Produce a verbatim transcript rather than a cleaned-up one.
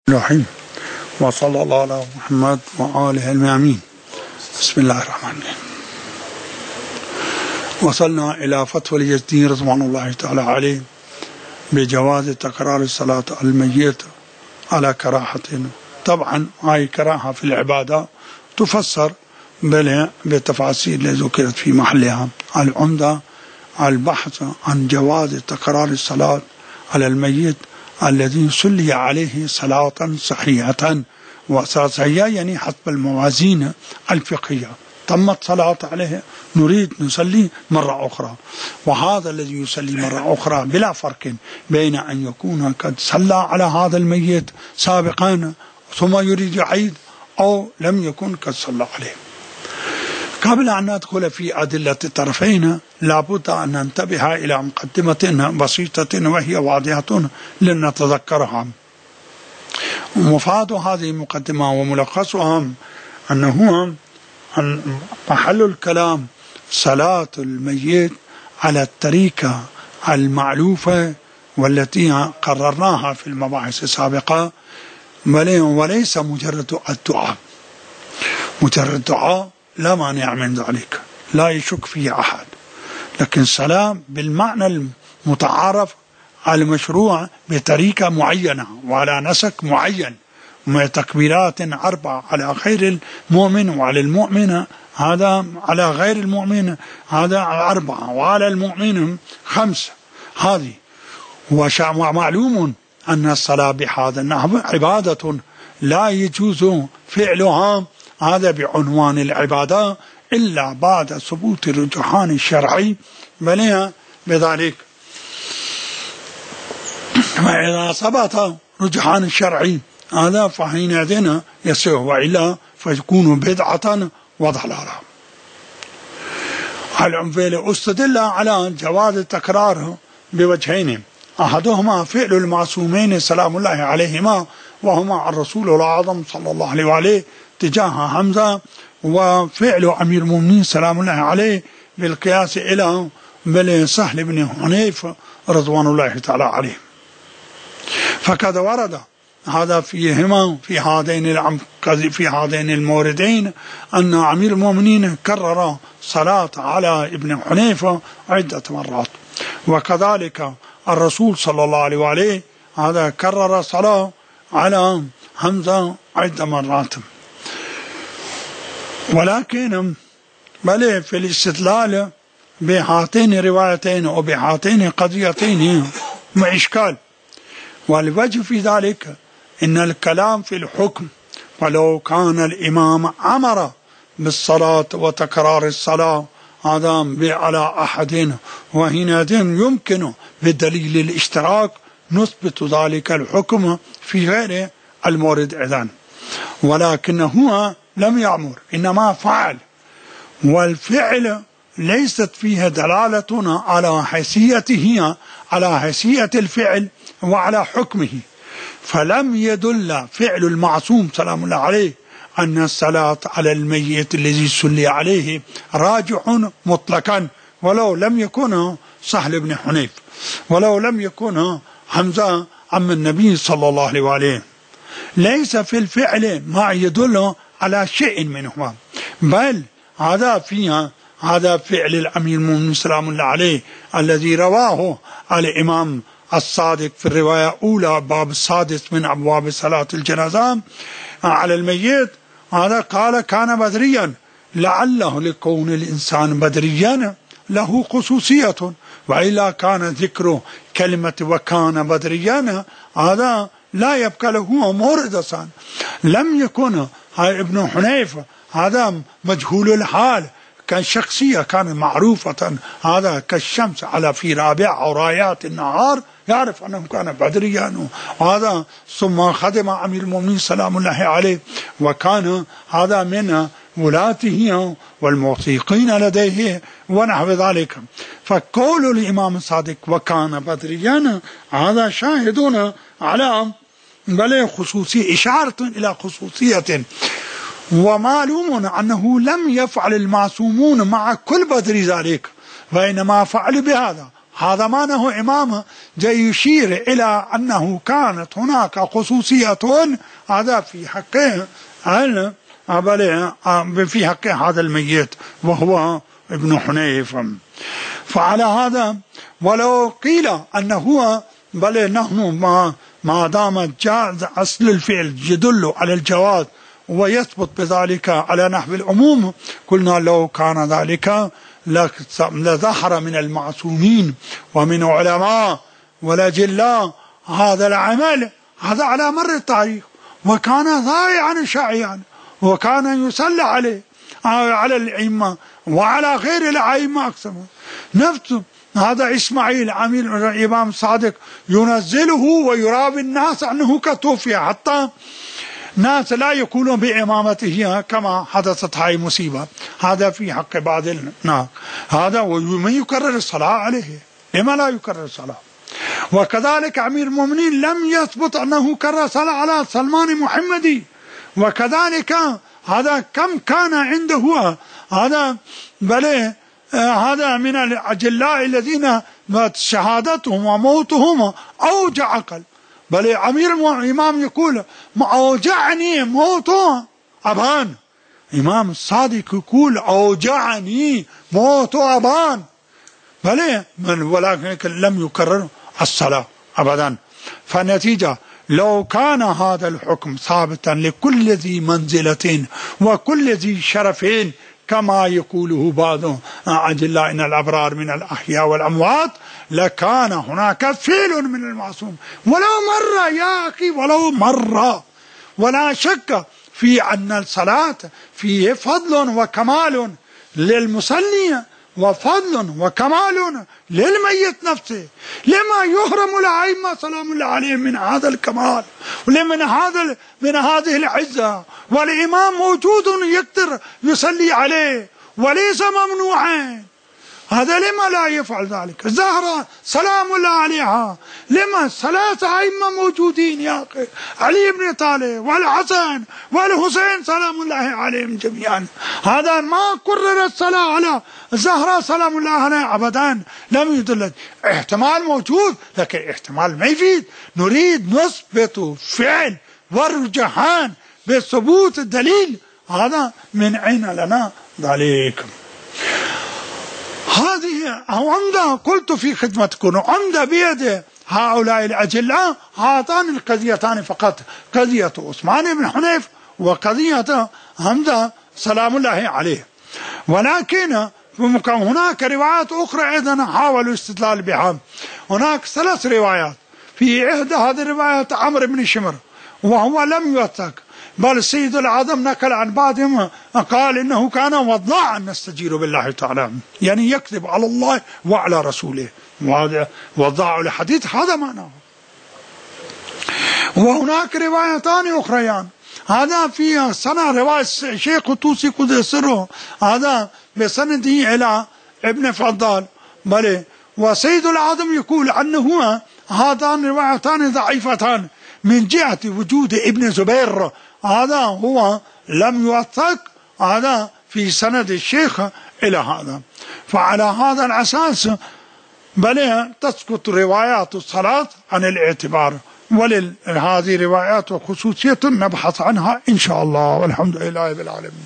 الرحيم وصلى الله على محمد وآله الميامين. بسم الله الرحمن الرحيم. وصلنا إلى فتوى اليزدي رضوان الله تعالى عليه بجواز تكرار الصلاة على الميت على كراهة. طبعا هاي كراهة في العبادة تفسر بالتفاصيل التي ذكرت في محلها. العمدة البحث عن جواز تكرار الصلاة على الميت الذي صلي عليه صلاة صحيحة، وصحيحة يعني حسب الموازين الفقهية، تمت صلاة عليه نريد نصلي مرة أخرى، وهذا الذي يصلي مرة أخرى بلا فرق بين أن يكون قد صلى على هذا الميت سابقا ثم يريد يعيد أو لم يكن قد صلى عليه. قبل أن ندخل في أدلة الطرفين لابد أن ننتبه إلى مقدمة بسيطة وهي واضحة لنتذكرها. مفاد هذه المقدمة وملخصها أنه أن محل الكلام صلاة الميت على الطريقة المعلوفة والتي قررناها في المباحث السابقة، وليس مجرد الدعاء. مجرد الدعاء لا مانع من ذلك، لا يشك فيه أحد، لكن الصلاة بالمعنى المتعارف المشروع بطريقة معينة وعلى نسق معين، من تكبيرات أربع على خير المؤمن وعلى المؤمن هذا، على غير المؤمن هذا أربعة، وعلى المؤمن خمسة. هذه ومعلوم أن الصلاة بهذا النحو عبادة لا يجوز فعلها هذا بعنوان العبادة إلا بعد ثبوت الرجحان الشرعي بلها بذلك. وإذا ثبت رجحان الشرعي هذا فحينئذ يصح، وإلا فيكون بدعة وضلالة. العنفيل استدل على جواز التكرار بوجهين، أحدهما فعل المعصومين سلام الله عليهما وهما الرسول الأعظم صلى الله عليه وآله تجاه حمزة، وفعل أمير المؤمنين سلام الله عليه بالقياس إلى بل سهل بن حنيف رضوان الله تعالى عليه. فقد ورد هذا فيهما في هذين في هذين الموردين أن أمير المؤمنين كرر صلاة على ابن حنيفة عدة مرات، وكذلك الرسول صلى الله عليه وآله هذا كرر صلاة على حمزة عدة مرات. ولكن بل في الاستدلال بهاتين الروايتين وبهاتين قضيتين مع إشكال، والوجه في ذلك إن الكلام في الحكم، ولو كان الإمام أمر بالصلاة وتكرار الصلاة هذا على أحد وحينئذ يمكن بدليل الاشتراك نثبت ذلك الحكم في غير المورد إذن، ولكن هو لم يأمر إنما فعل، والفعل ليست فيها دلالة على حيثيته على حيثية الفعل وعلى حكمه، فلم يدل فعل المعصوم سلام الله عليه أن الصلاة على الميت الذي صلي عليه راجع مطلقا، ولو لم يكن سهل بن حنيف، ولو لم يكن حمزة عم النبي صلى الله عليه وآله. ليس في الفعل ما يدل على شيء منهما، بل هذا فيها هذا فعل الأمير المؤمنين سلام الله عليه الذي رواه الإمام الصادق في الرواية الأولى باب السادس من أبواب صلاة الجنازة على الميت. هذا قال كان بدريا، لعله لكون الإنسان بدريا له خصوصية، وإلا كان ذكر كلمة وكان بدريا هذا لا يبقى له موردة. لم يكن ابن حنيف هذا مجهول الحال، كان شخصية كان معروفة هذا كالشمس على في رابع أو رايات النهار، يعرف أنه كان بدريا وهذا، ثم خدم أمير المؤمنين سلام الله عليه، وكان هذا من ولاته والموثيقين لديه ونحو ذلك. فقول الإمام الصادق وكان بدريا هذا شاهدون على بل خصوصية، إشارة إلى خصوصية. ومعلوم أنه لم يفعل المعصومون مع كل بدر ذلك، وإنما فعل بهذا هذا ما أنه إمام جاي يشير إلى أنه كانت هناك خصوصية هذا في حقه في حق هذا الميت وهو ابن حنيف. فعلى هذا ولو قيل أنه هو بل نحن ما, ما دام جاز أصل الفعل يدل على الجواز ويثبت بذلك على نحو العموم، قلنا لو كان ذلك لظهر من المعصومين ومن علماء والأجلاء هذا العمل هذا على مر التاريخ، وكان ضائعا شائعا، وكان يصلى عليه على الأئمة وعلى غير الأئمة أقسم نفسه. هذا إسماعيل عميل الإمام الصادق ينزله ويرابي الناس أنه كتوفي، حتى ناس لا يكونوا بإمامته كما حدثت هاي مصيبة. هذا في حق بعض الناس هذا، ومن يكرر الصلاة عليه لما لا يكرر الصلاة. وكذلك أمير المؤمنين لم يثبت أنه كرر صلاة على سلمان محمدي، وكذلك هذا كم كان عنده هذا بل هذا من الأجلاء الذين شهادتهم وموتهم أوجع قلب. بل أمير الإمام يقول أوجعني موت أبان، إمام الصادق يقول أوجعني موت أبان، بل ولكن لم يكرر الصلاة أبدا. فالنتيجة لو كان هذا الحكم ثابتا لكل ذي منزلة وكل ذي شرفين كما يقوله بعض أجلائنا الأبرار من الأحياء والأموات، لكان هناك فعل من المعصوم ولو مرة يا أخي، ولو مرة. ولا شك في أن الصلاة فيه فضل وكمال للمصلي وفضل وكمال للميت نفسه، لما يهرم الأئمة سلام الله عليهم من هذا الكمال ولمن هذا من هذه العزة، والإمام موجود يقدر يصلي عليه وليس ممنوعا. هذا لما لا يفعل ذلك؟ الزهرة سلام الله عليها لما ثلاثة أئمة موجودين يا أخي، علي بن طالب والحسن والحسين سلام الله عليهم جميعا. هذا ما كرر الصلاة على الزهرة سلام الله عليها أبدا، لم يدل. احتمال موجود لكن احتمال ما يفيد، نريد نثبت فعل والرجحان بثبوت الدليل، هذا من أين لنا ذلك؟ هذه عمدة قلت في خدمتكم، عمدة بيد هؤلاء الأجلاء هاتان القضيتان فقط، قضية عثمان بن حنيف وقضية حمزة سلام الله عليه. ولكن هناك روايات أخرى أيضا حاولوا الاستدلال بها. هناك ثلاث روايات، في إحدى هذه الروايات عمرو بن شمر وهو لم يوثق، بل السيد العظم نقل عن بعضهم قال إنه كان وضاعا نستجير بالله تعالى، يعني يكذب على الله وعلى رسوله، وهذا وضاع الحديث هذا معناه. وهناك روايتان أخريان، هذا في سنة رواية الشيخ الطوسي قدس سره هذا بسنده إلى ابن فضال، بل وسيد العظم يقول أنه هاتان روايتان ضعيفتان من جهة وجود ابن زبير، هذا هو لم يوثق هذا في سند الشيخ إلى هذا. فعلى هذا الأساس بل تسقط روايات الصلاة عن الاعتبار، ولهذه روايات وخصوصية نبحث عنها إن شاء الله، والحمد لله رب العالمين.